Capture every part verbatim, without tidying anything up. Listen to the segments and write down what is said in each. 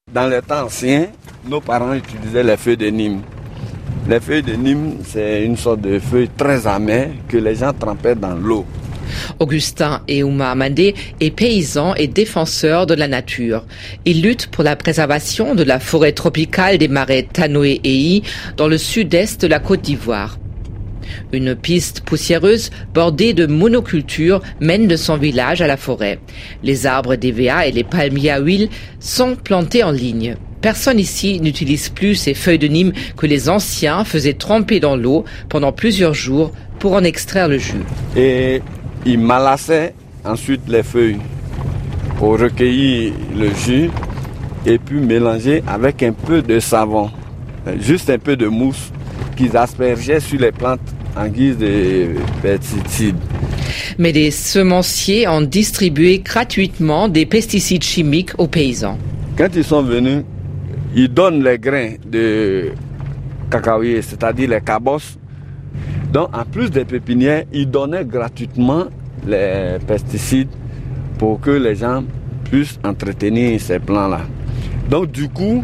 Dans les temps anciens, nos parents utilisaient les feuilles de Nîmes. Les feuilles de Nîmes, c'est une sorte de feuille très amère que les gens trempaient dans l'eau. Augustin Eouma Amandé est paysan et défenseur de la nature. Il lutte pour la préservation de la forêt tropicale des marais Tanoé-Eyi dans le sud-est de la Côte d'Ivoire. Une piste poussiéreuse bordée de monocultures mène de son village à la forêt. Les arbres d'E V A et les palmiers à huile sont plantés en ligne. Personne ici n'utilise plus ces feuilles de Nîmes que les anciens faisaient tremper dans l'eau pendant plusieurs jours pour en extraire le jus. Et ils malassaient ensuite les feuilles pour recueillir le jus et puis mélanger avec un peu de savon, juste un peu de mousse qu'ils aspergeaient sur les plantes en guise de pesticides. Mais les semenciers ont distribué gratuitement des pesticides chimiques aux paysans. Quand ils sont venus, ils donnent les grains de cacaoyer, c'est-à-dire les cabosses. Donc, en plus des pépinières, ils donnaient gratuitement les pesticides pour que les gens puissent entretenir ces plants-là. Donc, du coup,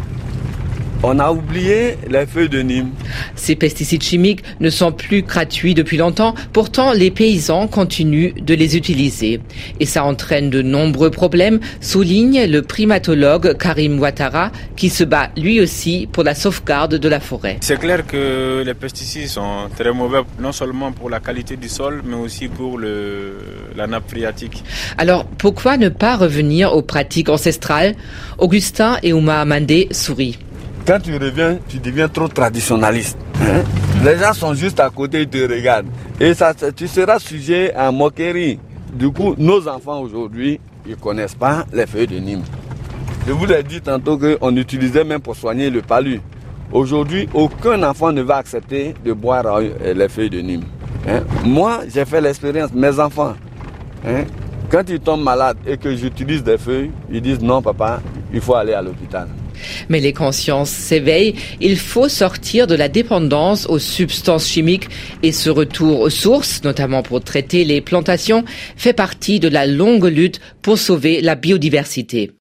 on a oublié les feuilles de Nîmes. Ces pesticides chimiques ne sont plus gratuits depuis longtemps. Pourtant, les paysans continuent de les utiliser. Et ça entraîne de nombreux problèmes, souligne le primatologue Karim Ouattara, qui se bat lui aussi pour la sauvegarde de la forêt. C'est clair que les pesticides sont très mauvais, non seulement pour la qualité du sol, mais aussi pour le, la nappe phréatique. Alors, pourquoi ne pas revenir aux pratiques ancestrales? Augustin Eouma Amandé sourit. Quand tu reviens, tu deviens trop traditionnaliste. Hein? Les gens sont juste à côté, ils te regardent. Et ça, tu seras sujet à moquerie. Du coup, nos enfants aujourd'hui, ils ne connaissent pas les feuilles de Nîmes. Je vous l'ai dit tantôt qu'on utilisait même pour soigner le palu. Aujourd'hui, aucun enfant ne va accepter de boire les feuilles de Nîmes. Hein? Moi, j'ai fait l'expérience. Mes enfants, hein? Quand ils tombent malades et que j'utilise des feuilles, ils disent non papa, il faut aller à l'hôpital. Mais les consciences s'éveillent, il faut sortir de la dépendance aux substances chimiques et ce retour aux sources, notamment pour traiter les plantations, fait partie de la longue lutte pour sauver la biodiversité.